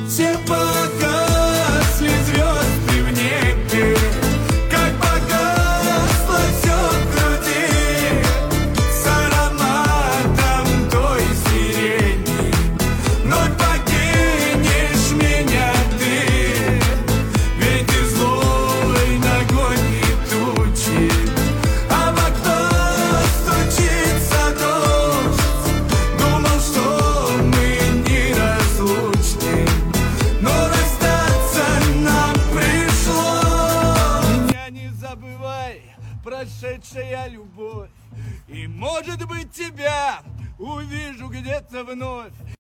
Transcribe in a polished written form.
Все погасли звезды в небе, как погасло все в груди, с ароматом той сирени. Вновь покинешь меня ты, ведь ты злой ногой тучи, а в окно стучится дождь. Думал, что мы неразлучны, но расстаться нам пришлось. Меня не забывай, прошедшая любовь, и, может быть, тебя увижу где-то вновь.